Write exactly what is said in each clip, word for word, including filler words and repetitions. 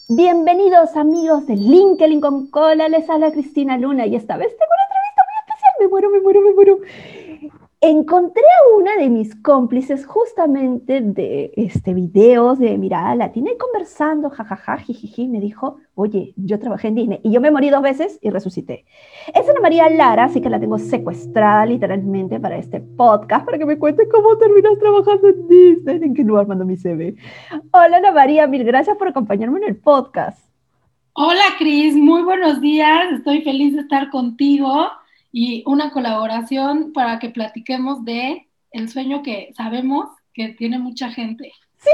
Bienvenidos amigos de LinkedIn con Cola, les habla Cristina Luna y esta vez tengo una entrevista muy especial, me muero, me muero, me muero. Encontré a una de mis cómplices justamente de este videos de Mirada Latina y conversando, jajaja, jijiji, me dijo, oye, yo trabajé en Disney y yo me morí dos veces y resucité. Es Ana María Lara, así que la tengo secuestrada literalmente para este podcast, para que me cuente cómo terminas trabajando en Disney, en qué lugar mando mi C V. Hola Ana María, mil gracias por acompañarme en el podcast. Hola Cris, muy buenos días. Estoy feliz de estar contigo y una colaboración para que platiquemos de el sueño que sabemos que tiene mucha gente.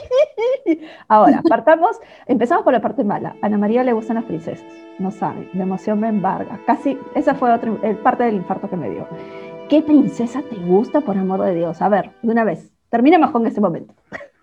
Ahora, partamos, empezamos por la parte mala. A Ana María le gustan las princesas, no sabe, la emoción me embarga. Casi, esa fue otra eh, parte del infarto que me dio. ¿Qué princesa te gusta, por amor de Dios? A ver, de una vez, terminemos con ese momento.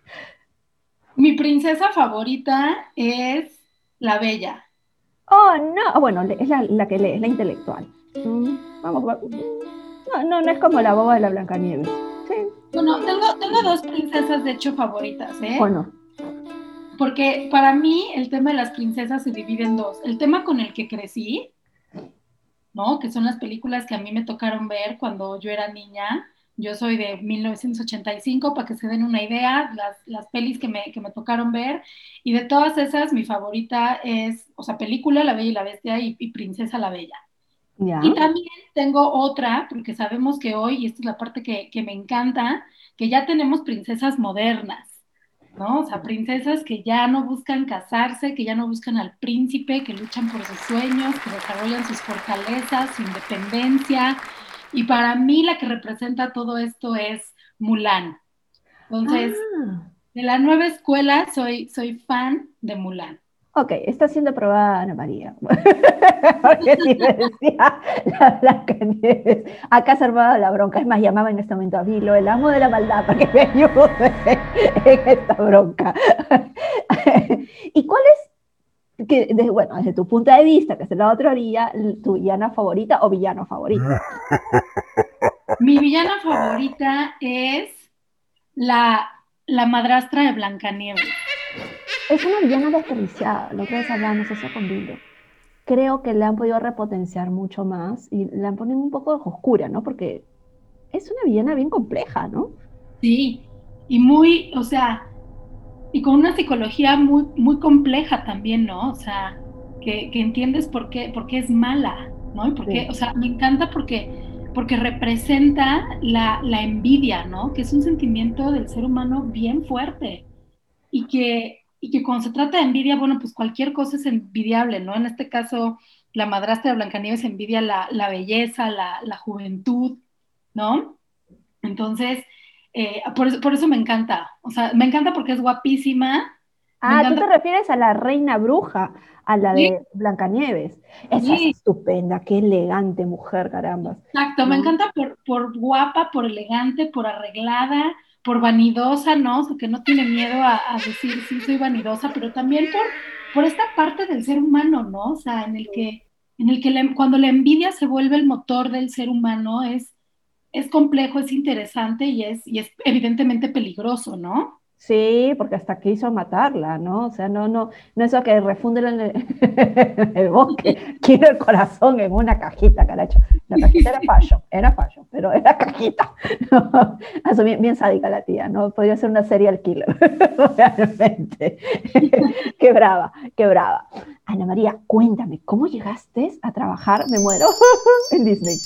Mi princesa favorita es la Bella. Oh, no, ah, bueno, es la, la que lee, es la intelectual. Mm, vamos, va- no, no, no es como la boba de la Blancanieves. Sí, Bueno, tengo, tengo dos princesas de hecho favoritas, o ¿eh? no. Porque para mí el tema de las princesas se divide en dos. El tema con el que crecí, ¿no? Que son las películas que a mí me tocaron ver cuando yo era niña. Yo soy de mil novecientos ochenta y cinco, para que se den una idea, las, las pelis que me, que me tocaron ver. Y de todas esas, mi favorita es, o sea, película La Bella y la Bestia y, y Princesa la Bella. Y Ya. también tengo otra, porque sabemos que hoy, y esta es la parte que, que me encanta, que ya tenemos princesas modernas. ¿No? O sea, princesas que ya no buscan casarse, que ya no buscan al príncipe, que luchan por sus sueños, que desarrollan sus fortalezas, su independencia. Y para mí la que representa todo esto es Mulan. Entonces, Ah. de la nueva escuela soy, soy fan de Mulan. Ok, está siendo aprobada Ana María. Porque si me decía la Blancanieves, acá se armaba la bronca. Es más, llamaba en este momento a Vilo, el amo de la maldad, para que me ayude en esta bronca. ¿Y cuál es, que, desde, bueno, desde tu punto de vista, que es la otra orilla, tu villana favorita o villano favorito? Mi villana favorita es la, la madrastra de Blancanieves. Es una villana desperdiciada. La otra vez hablábamos eso con Vilo. Creo que la han podido repotenciar mucho más y la han ponido un poco oscura, ¿no? Porque es una villana bien compleja, ¿no? Sí, y muy, o sea, y con una psicología muy, muy compleja también, ¿no? O sea, que, que entiendes por qué, por qué es mala, ¿no? Y por qué, Sí. o sea, me encanta porque, porque representa la, la envidia, ¿no? Que es un sentimiento del ser humano bien fuerte y que, y que cuando se trata de envidia, bueno, pues cualquier cosa es envidiable, ¿no? En este caso, la madrastra de Blancanieves envidia la, la belleza, la, la juventud, ¿no? Entonces, eh, por, eso, por eso me encanta. O sea, me encanta porque es guapísima. Me Ah, tú encanta. te refieres a la reina bruja, a la Sí, de Blancanieves. Esa es sí, estupenda, qué elegante mujer, carambas. exacto. Me ¿No? encanta por, por guapa, por elegante, por arreglada, por vanidosa, ¿no? O sea, que no tiene miedo a, a decir, sí, soy vanidosa, pero también por, por esta parte del ser humano, ¿no? O sea, en el que, en el que la- cuando la envidia se vuelve el motor del ser humano, es, es complejo, es interesante y es, y es evidentemente peligroso, ¿no? Sí, porque hasta quiso matarla, ¿no? O sea, no, no, no eso que refunde en el, en el bosque, quiero el corazón en una cajita, caracho. La cajita era fallo, era fallo, pero era cajita. ¿No? Eso bien, bien sádica la tía, ¿no? Podría ser una serial killer, realmente. Qué brava, qué brava. Ana María, cuéntame, ¿cómo llegaste a trabajar, me muero, en Disney?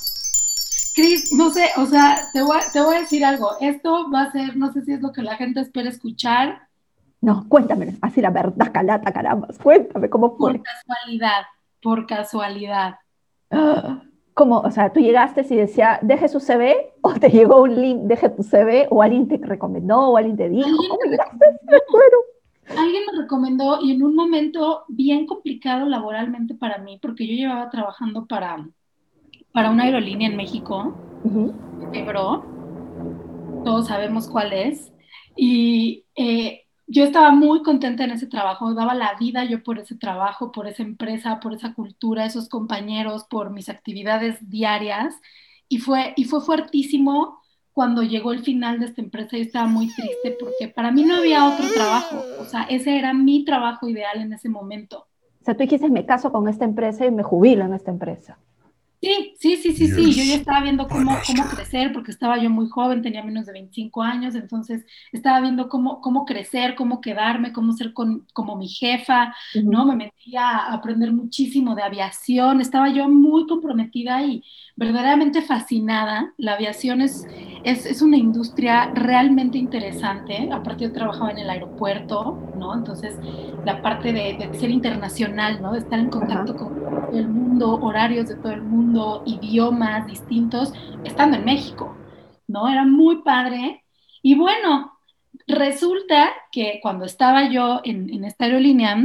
Cris, no sé, o sea, te voy, a, te voy a decir algo. Esto va a ser, no sé si es lo que la gente espera escuchar, No, cuéntame, así la verdad, calata, caramba, cuéntame cómo por fue. casualidad, por casualidad. ¿Cómo? O sea, tú llegaste y decía, deje su C V, o te llegó un link, deje tu C V, o alguien te recomendó, o alguien te dijo, Alguien ¿cómo me llegaste? recomendó, Bueno, alguien me recomendó y en un momento bien complicado laboralmente para mí, porque yo llevaba trabajando para, para una aerolínea en México, ujú. Ebro, todos sabemos cuál es. Y eh, yo estaba muy contenta en ese trabajo, daba la vida yo por ese trabajo, por esa empresa, por esa cultura, esos compañeros, por mis actividades diarias. Y fue, y fue fuertísimo cuando llegó el final de esta empresa, yo estaba muy triste porque para mí no había otro trabajo. O sea, ese era mi trabajo ideal en ese momento. O sea, tú dijiste, me caso con esta empresa y me jubilo en esta empresa. Sí, sí, sí, sí, sí. Yo ya estaba viendo cómo, cómo crecer, porque estaba yo muy joven, tenía menos de veinticinco años, entonces estaba viendo cómo, cómo crecer, cómo quedarme, cómo ser con, como mi jefa, ¿no? Ujú. Me metía a aprender muchísimo de aviación, estaba yo muy comprometida y verdaderamente fascinada. La aviación es, es, es una industria realmente interesante. Aparte yo trabajaba en el aeropuerto, ¿no? Entonces la parte de, de ser internacional, ¿no? De estar en Ajá. contacto con todo el mundo, horarios de todo el mundo, idiomas distintos, estando en México, ¿no? Era muy padre. Y bueno, resulta que cuando estaba yo en, en esta aerolínea,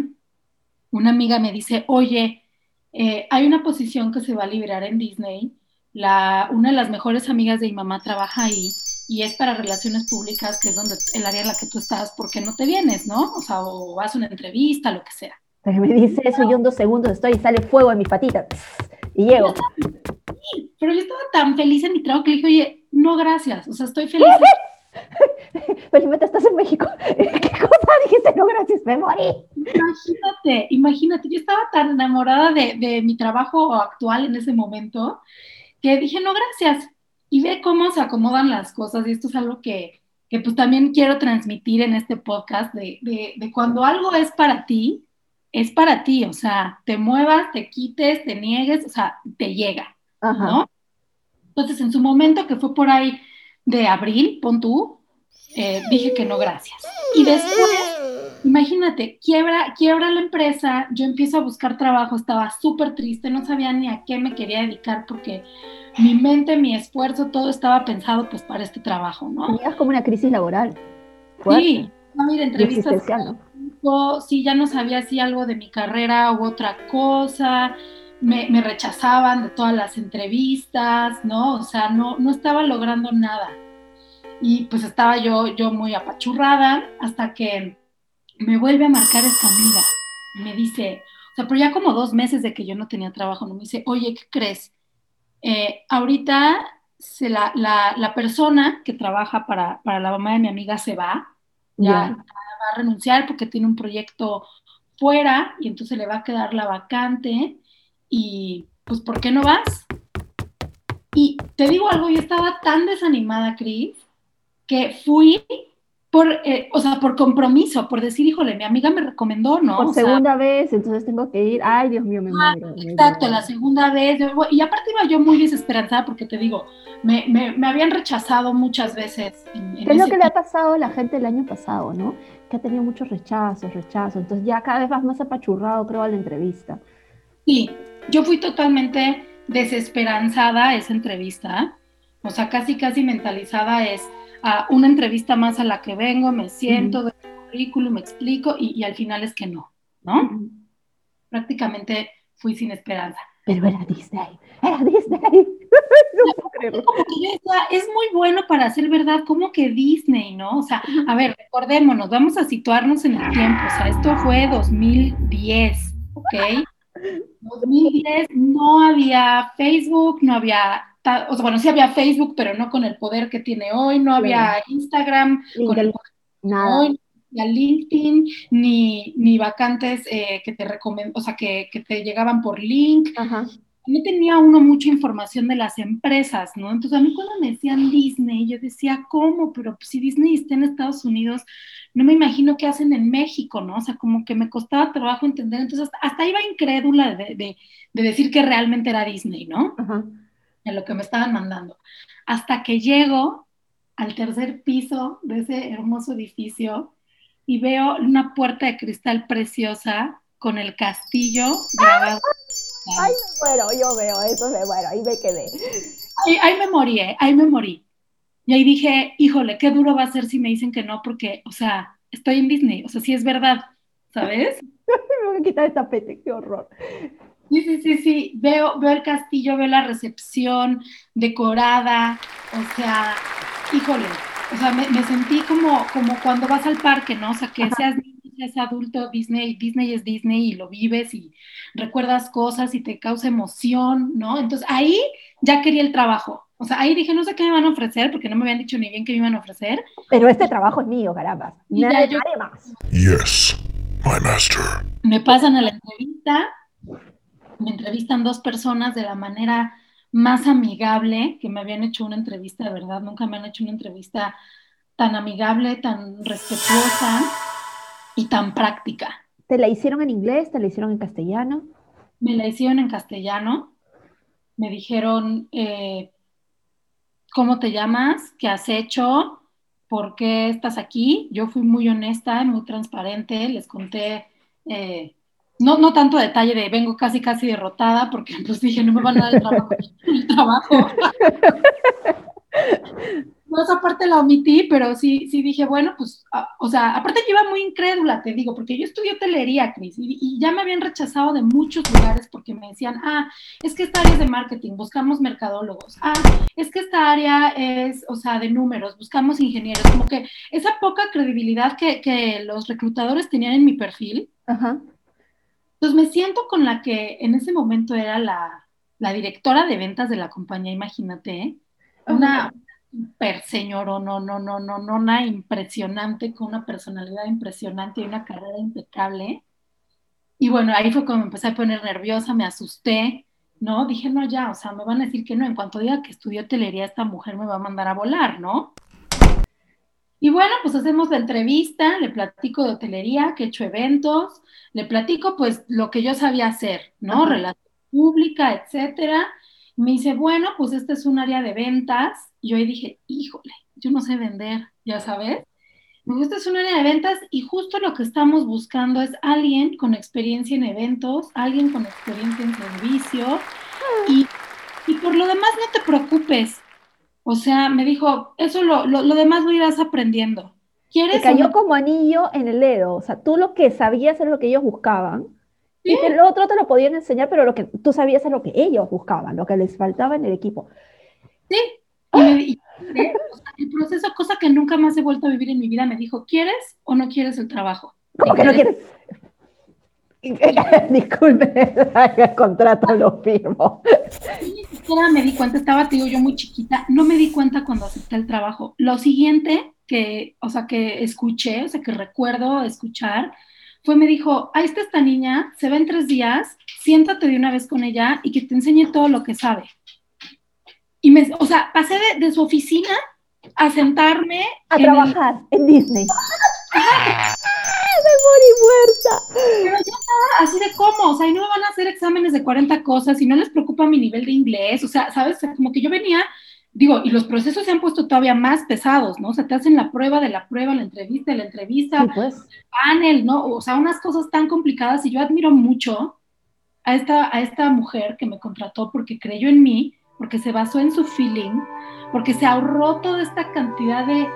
una amiga me dice, oye, eh, hay una posición que se va a liberar en Disney. La, una de las mejores amigas de mi mamá trabaja ahí y es para relaciones públicas, que es donde el área en la que tú estás, ¿por qué no te vienes, no? O sea, o vas a una entrevista, lo que sea. Entonces me dice eso y yo en dos segundos estoy y sale fuego en mis patitas. Y Y yo llego. estaba, sí, pero yo estaba tan feliz en mi trabajo que le dije, oye, no, gracias, o sea, estoy feliz aquí. Felizmente estás en México. ¿Qué cosa dijiste? No, gracias, me morí. Imagínate, imagínate, yo estaba tan enamorada de, de mi trabajo actual en ese momento que dije, no, gracias. Y ve cómo se acomodan las cosas, y esto es algo que, que pues también quiero transmitir en este podcast, de, de, de cuando algo es para ti, es para ti, o sea, te muevas, te quites, te niegues, o sea, te llega, Ajá. ¿no? Entonces, en su momento, que fue por ahí de abril, pon tú, eh, dije que no, gracias. Y después, imagínate, quiebra, quiebra la empresa, yo empiezo a buscar trabajo, estaba súper triste, no sabía ni a qué me quería dedicar porque mi mente, mi esfuerzo, todo estaba pensado pues para este trabajo, ¿no? Tenías como una crisis laboral fuerte Sí, no ir a y entrevistas, existencial, ¿no? sí, ya no sabía si algo de mi carrera u otra cosa, me, me rechazaban de todas las entrevistas, ¿no? O sea, no, no estaba logrando nada. Y pues estaba yo, yo muy apachurrada hasta que me vuelve a marcar esta amiga y me dice, o sea, pero ya como dos meses de que yo no tenía trabajo, ¿no? Me dice, oye, ¿qué crees? Eh, ahorita se la, la, la persona que trabaja para, para la mamá de mi amiga se va, ya Ya. va a renunciar porque tiene un proyecto fuera y entonces le va a quedar la vacante y pues ¿por qué no vas? Y te digo algo, yo estaba tan desanimada, Cris, que fui por, eh, o sea, por compromiso, por decir, híjole, mi amiga me recomendó, ¿no? Por O sea, segunda vez, entonces tengo que ir. Ay, Dios mío, me ah, muero, me exacto, la muero. segunda vez, yo- y aparte iba yo muy desesperanzada porque te digo, me, me, me habían rechazado muchas veces en, en ¿Qué es lo ese que le ha tiempo. pasado a la gente el año pasado, no? Que ha tenido muchos rechazos, rechazos. Entonces ya cada vez vas más apachurrado, creo, a la entrevista. Sí, yo fui totalmente desesperanzada a esa entrevista, o sea, casi, casi mentalizada es a una entrevista más a la que vengo, me Ujú, siento, doy el currículum, me explico y, y al final es que no, ¿no? ujú. Prácticamente fui sin esperanza. Pero era Disney, era Disney. No puedo creerlo. Como que yo decía, es muy bueno para ser verdad, como que Disney, ¿no? O sea, Ujú. a ver, recordémonos, vamos a situarnos en el tiempo, o sea, esto fue dos mil diez, ¿ok? dos mil diez no había Facebook, no había, ta- o sea, bueno, sí había Facebook, pero no con el poder que tiene hoy, no Claro. había Instagram con el LinkedIn, poder que tiene nada. hoy, ni a LinkedIn, ni, ni vacantes eh, que te recomiendan, o sea, que, que te llegaban por link, Ajá. no tenía uno mucha información de las empresas, ¿no? Entonces a mí cuando me decían Disney, yo decía, ¿cómo? Pero pues, si Disney está en Estados Unidos, no me imagino qué hacen en México, ¿no? O sea, como que me costaba trabajo entender, entonces hasta, hasta iba incrédula de, de, de decir que realmente era Disney, ¿no? Ajá. En lo que me estaban mandando. Hasta que llego al tercer piso de ese hermoso edificio y veo una puerta de cristal preciosa con el castillo grabado. Ay, me muero, yo veo eso, me muero, ahí me quedé. Ahí, ahí me morí, ¿eh? Ahí me morí. Y ahí dije, híjole, qué duro va a ser si me dicen que no, porque, o sea, estoy en Disney, o sea, sí es verdad, ¿sabes? Me voy a quitar el tapete, qué horror. Sí, sí, sí, sí, veo, veo el castillo, veo la recepción decorada, o sea, híjole, o sea, me, me sentí como, como cuando vas al parque, ¿no? O sea, que Ajá. seas niño, seas adulto, Disney, Disney es Disney y lo vives y recuerdas cosas y te causa emoción, ¿no? Entonces ahí ya quería el trabajo. O sea, ahí dije, no sé qué me van a ofrecer, porque no me habían dicho ni bien qué me iban a ofrecer. Pero este trabajo es mío, caramba. Y ya Nadie, yo nadie más. Yes, my master. me pasan a la entrevista, me entrevistan dos personas de la manera más amigable, que me habían hecho una entrevista, de verdad, nunca me han hecho una entrevista tan amigable, tan respetuosa y tan práctica. ¿Te la hicieron en inglés? ¿Te la hicieron en castellano? Me la hicieron en castellano, me dijeron, eh, ¿cómo te llamas? ¿Qué has hecho? ¿Por qué estás aquí? Yo fui muy honesta y muy transparente, les conté, eh, no, no tanto detalle de vengo casi casi derrotada, porque pues dije, no me van a dar el trabajo, el trabajo. No, esa parte la omití, pero sí, sí dije, bueno, pues, a, o sea, aparte yo iba muy incrédula, te digo, porque yo estudié hotelería, Cris, y, y, ya me habían rechazado de muchos lugares porque me decían, ah, es que esta área es de marketing, buscamos mercadólogos, ah, es que esta área es, o sea, de números, buscamos ingenieros, como que esa poca credibilidad que, que los reclutadores tenían en mi perfil. Ajá. Entonces me siento con la que en ese momento era la, la directora de ventas de la compañía, imagínate, ¿eh? Una super señor, no, no, no, no, no, una impresionante, con una personalidad impresionante y una carrera impecable. Y bueno, ahí fue cuando me empecé a poner nerviosa, me asusté, ¿no? Dije, no, ya, o sea, me van a decir que no, en cuanto diga que estudió hotelería, esta mujer me va a mandar a volar, ¿no? Y bueno, pues hacemos la entrevista, le platico de hotelería, que he hecho eventos, le platico pues lo que yo sabía hacer, ¿no? Ajá. Relación pública, etcétera. Me dice, bueno, pues este es un área de ventas. Y yo ahí dije, híjole, yo no sé vender, ya sabes. Me gusta, es un área de ventas y justo lo que estamos buscando es alguien con experiencia en eventos, alguien con experiencia en servicio y, y por lo demás no te preocupes. O sea, me dijo, eso lo, lo, lo demás lo irás aprendiendo. Te ¿Quieres o cayó no? como anillo en el dedo. O sea, tú lo que sabías era lo que ellos buscaban. Sí, Y te, lo otro te lo podían enseñar, pero lo que tú sabías es lo que ellos buscaban, lo que les faltaba en el equipo. sí. Y me di- ¿eh? O sea, el proceso, cosa que nunca más he vuelto a vivir en mi vida, me dijo, ¿quieres o no quieres el trabajo? ¿Te ¿Cómo que no interesa? quieres? Disculpe, el contrato lo firmo. Yo ni siquiera me di cuenta, estaba, te digo, yo muy chiquita, no me di cuenta cuando acepté el trabajo. Lo siguiente que, o sea, que escuché, o sea, que recuerdo escuchar, fue, me dijo, ahí está esta niña, se va en tres días, siéntate de una vez con ella y que te enseñe todo lo que sabe. Y me, o sea, pasé de, de su oficina a sentarme A en el... trabajar en Disney. Ajá, ¡Me morí muerta! pero ya estaba así de cómo, o sea, y no me van a hacer exámenes de cuarenta cosas y no les preocupa mi nivel de inglés, o sea, ¿sabes? O sea, como que yo venía, digo, y los procesos se han puesto todavía más pesados, ¿no? O sea, te hacen la prueba de la prueba, la entrevista de la Sí, entrevista, pues. panel, ¿no? O sea, unas cosas tan complicadas y yo admiro mucho a esta, a esta mujer que me contrató porque creyó en mí, porque se basó en su feeling, porque se ahorró toda esta cantidad de,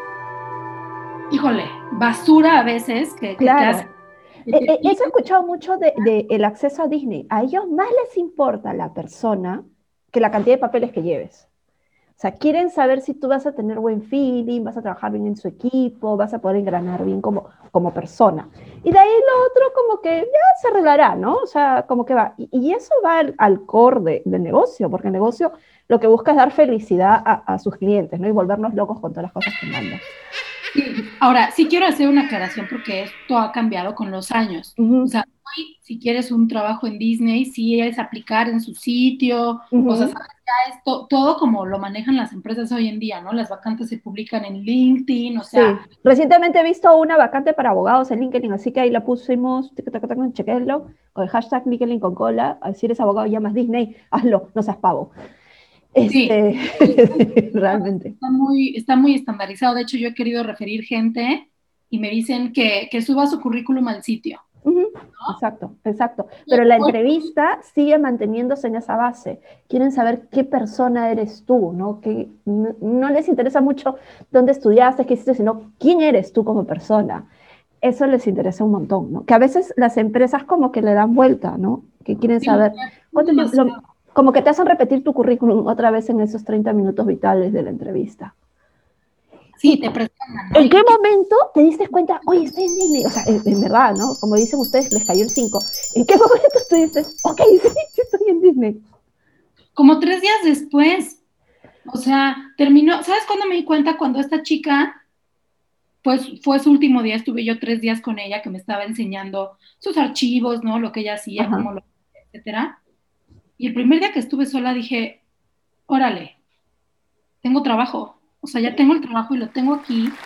híjole, basura a veces que, que te hace. Claro. Que E- te e- Eso he pide. escuchado mucho de, de el acceso a Disney. A ellos más les importa la persona que la cantidad de papeles que lleves. O sea, quieren saber si tú vas a tener buen feeling, vas a trabajar bien en su equipo, vas a poder engranar bien como, como persona. Y de ahí lo otro como que ya se arreglará, ¿no? O sea, como que va. Y, y eso va al, al core de, del negocio, porque el negocio lo que busca es dar felicidad a, a sus clientes, ¿no? Y volvernos locos con todas las cosas que mandan. Sí, ahora, sí quiero hacer una aclaración porque esto ha cambiado con los años. O Ujú, sea, hoy si quieres un trabajo en Disney, sí es aplicar en su sitio, o sea, ujú. sabes, ya es to- todo como lo manejan las empresas hoy en día, ¿no? Las vacantes se publican en LinkedIn, o sea, Sí, recientemente he visto una vacante para abogados en LinkedIn, así que ahí la pusimos, tic, tac, tac, chequenlo, con el hashtag LinkedIn con cola, si eres abogado y llamas Disney, hazlo, no seas pavo. sí, Este, sí, sí, realmente. está muy, está muy estandarizado. De hecho, yo he querido referir gente y me dicen que, que suba su currículum al sitio. Ujú, exacto, exacto. Y Pero la bueno, entrevista sigue manteniéndose en esa base. Quieren saber qué persona eres tú, ¿no? Que no, no les interesa mucho dónde estudiaste, qué hiciste, sino quién eres tú como persona. Eso les interesa un montón, ¿no? Que a veces las empresas como que le dan vuelta, ¿no? Que quieren sí, saber cuánto tiempo, lo- demasiado. como que te hacen repetir tu currículum otra vez en esos treinta minutos vitales de la entrevista. Sí, ¿Y te presionan, ¿no? en qué Y, momento te diste cuenta, oye, estoy en Disney? O sea, en, en verdad, ¿no? Como dicen ustedes, les cayó el cinco. ¿En qué momento tú dices, ok, sí, sí estoy en Disney? como tres días después, O sea, terminó, ¿sabes cuándo me di cuenta? Cuando esta chica, pues fue su último día, estuve yo tres días con ella, que me estaba enseñando sus archivos, ¿no? Lo que ella hacía, Ajá. cómo lo, etcétera. Y el primer día que estuve sola dije, órale, tengo trabajo. O sea, ya tengo el trabajo y lo tengo aquí.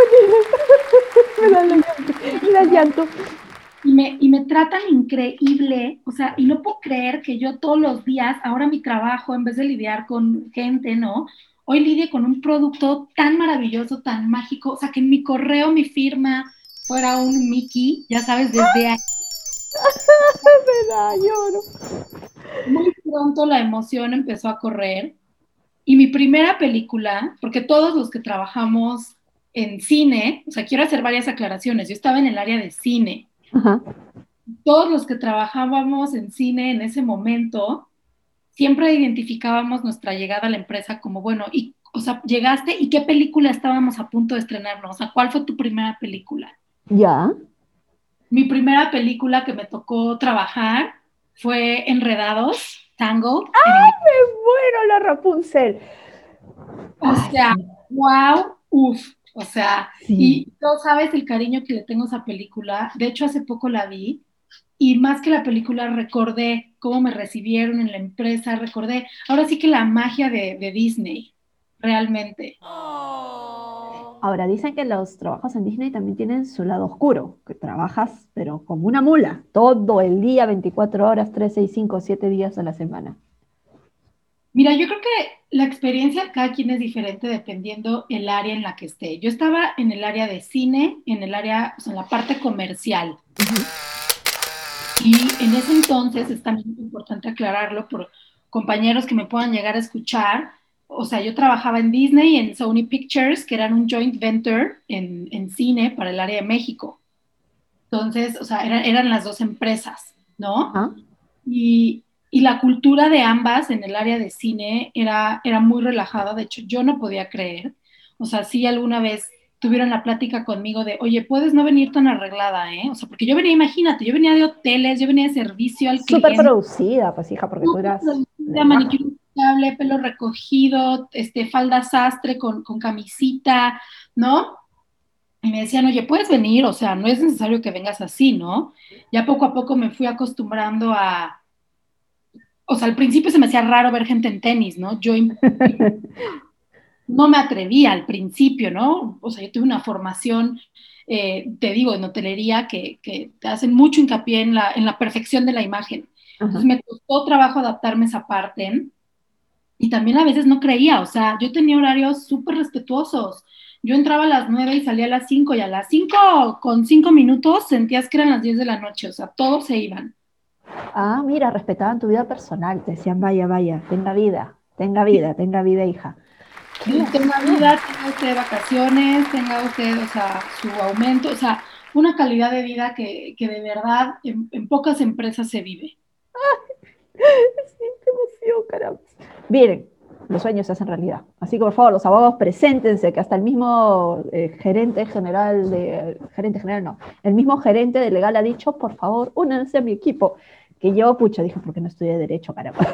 Me da llanto, me da llanto. Y me, y me tratan increíble, o sea, y no puedo creer que yo todos los días, ahora mi trabajo, en vez de lidiar con gente, ¿no? Hoy lidie con un producto tan maravilloso, tan mágico, o sea, que en mi correo, mi firma fuera un Mickey, ya sabes, desde ahí, Me da lloro. muy pronto la emoción empezó a correr. Y mi primera película, porque todos los que trabajamos en cine, o sea, quiero hacer varias aclaraciones, yo estaba en el área de cine, Ajá. todos los que trabajábamos en cine en ese momento, siempre identificábamos nuestra llegada a la empresa como, bueno, y, o sea, llegaste y qué película estábamos a punto de estrenarnos, o sea, ¿cuál fue tu primera película? Ya. Mi primera película que me tocó trabajar fue Enredados, Tangled, en inglés. Me muero la Rapunzel. O Ay, sea, sí. wow, uff, o sea, Sí. y no sabes el cariño que le tengo a esa película. De hecho, hace poco la vi y más que la película recordé cómo me recibieron en la empresa, recordé, ahora sí que la magia de, de Disney, realmente. Ahora, dicen que los trabajos en Disney también tienen su lado oscuro, que trabajas, pero como una mula, todo el día, veinticuatro horas, tres, seis, cinco, siete días a la semana. Mira, yo creo que la experiencia de cada quien es diferente dependiendo el área en la que esté. Yo estaba en el área de cine, en el área, o sea, en la parte comercial. Ujú. Y en ese entonces es también importante aclararlo por compañeros que me puedan llegar a escuchar. O sea, yo trabajaba en Disney, en Sony Pictures, que eran un joint venture en, en cine para el área de México. Entonces, o sea, eran, eran las dos empresas, ¿no? Ajá. Y, y la cultura de ambas en el área de cine era, era muy relajada. De hecho, yo no podía creer. O sea, sí alguna vez tuvieron la plática conmigo de, oye, puedes no venir tan arreglada, ¿eh? O sea, porque yo venía, imagínate, yo venía de hoteles, yo venía de servicio al Súper cliente, producida, pues hija, porque tú súper eras de producida, baja. manicure impecable, pelo recogido, este, falda sastre con, con camisita, ¿no? Y me decían, oye, puedes venir, o sea, no es necesario que vengas así, ¿no? Ya poco a poco me fui acostumbrando a, o sea, al principio se me hacía raro ver gente en tenis, ¿no? Yo no me atrevía al principio, ¿no? O sea, yo tuve una formación, eh, te digo, en hotelería que, que te hacen mucho hincapié en la, en la perfección de la imagen. Ajá. Entonces me costó trabajo adaptarme a esa parte y también a veces no creía, o sea, yo tenía horarios súper respetuosos. Yo entraba a las nueve y salía a las cinco y a las cinco con cinco minutos sentías que eran las diez de la noche, o sea, todos se iban. Ah, mira, respetaban tu vida personal, te decían, vaya, vaya, tenga vida, tenga vida, tenga vida, hija. ¡Qué Y tenga emoción! vida, tenga usted vacaciones, tenga usted, o sea, su aumento, o sea, una calidad de vida que, que de verdad en, en pocas empresas se vive. Sí, qué emoción, caramba. Miren, los sueños se hacen realidad. Así que por favor, los abogados, preséntense, que hasta el mismo eh, gerente general de, gerente general no, el mismo gerente de legal ha dicho, por favor, únanse a mi equipo. Que yo, pucha, dije, ¿por qué no estudié derecho, caramba?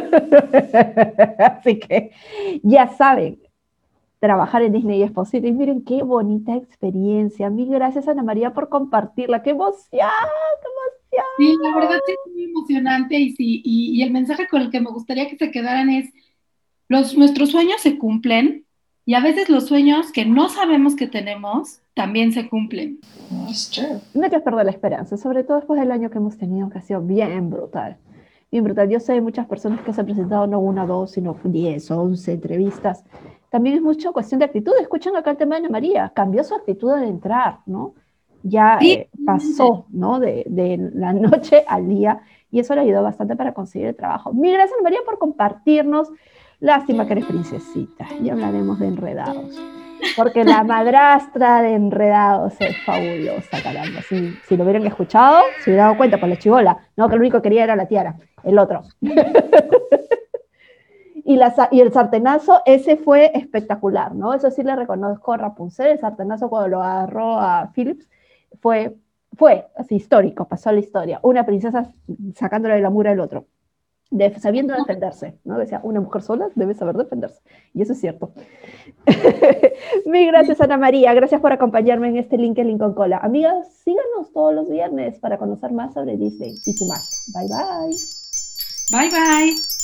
Así que ya saben, trabajar en Disney es posible. Y miren qué bonita experiencia. Mil gracias, Ana María, por compartirla. ¡Qué emoción! ¡Qué emoción! Sí, la verdad sí es muy emocionante y, sí, y, y el mensaje con el que me gustaría que se quedaran es, los, nuestros sueños se cumplen y a veces los sueños que no sabemos que tenemos también se cumplen. It's true. No hay que perder la esperanza, sobre todo después del año que hemos tenido, que ha sido bien brutal. Bien brutal. Yo sé de muchas personas que se han presentado no una, dos, sino diez, once entrevistas. También es mucho cuestión de actitud. Escuchan acá el tema de Ana María. Cambió su actitud al entrar, ¿no? Ya Sí, eh, realmente. pasó, ¿no? De, de la noche al día. Y eso le ayudó bastante para conseguir el trabajo. Mil gracias, Ana María, por compartirnos. Lástima que eres princesita. Ya hablaremos de enredados. Porque la madrastra de Enredados es fabulosa, caramba. Si, si lo hubieran escuchado, se hubieran dado cuenta por la chivola. No, que lo único que quería era la tiara, el otro. Y, la, y el sartenazo, ese fue espectacular, ¿no? Eso sí le reconozco a Rapunzel, el sartenazo cuando lo agarró a Phillips, fue, fue así histórico, pasó a la historia. Una princesa sacándole la mura al otro. de, sabiendo defenderse, ¿no? Decía, una mujer sola debe saber defenderse, y eso es cierto. Mil gracias, Ana María, gracias por acompañarme en este LinkedIn con Cola. Amigas, síganos todos los viernes para conocer más sobre Disney y su magia. Bye, bye. Bye, bye.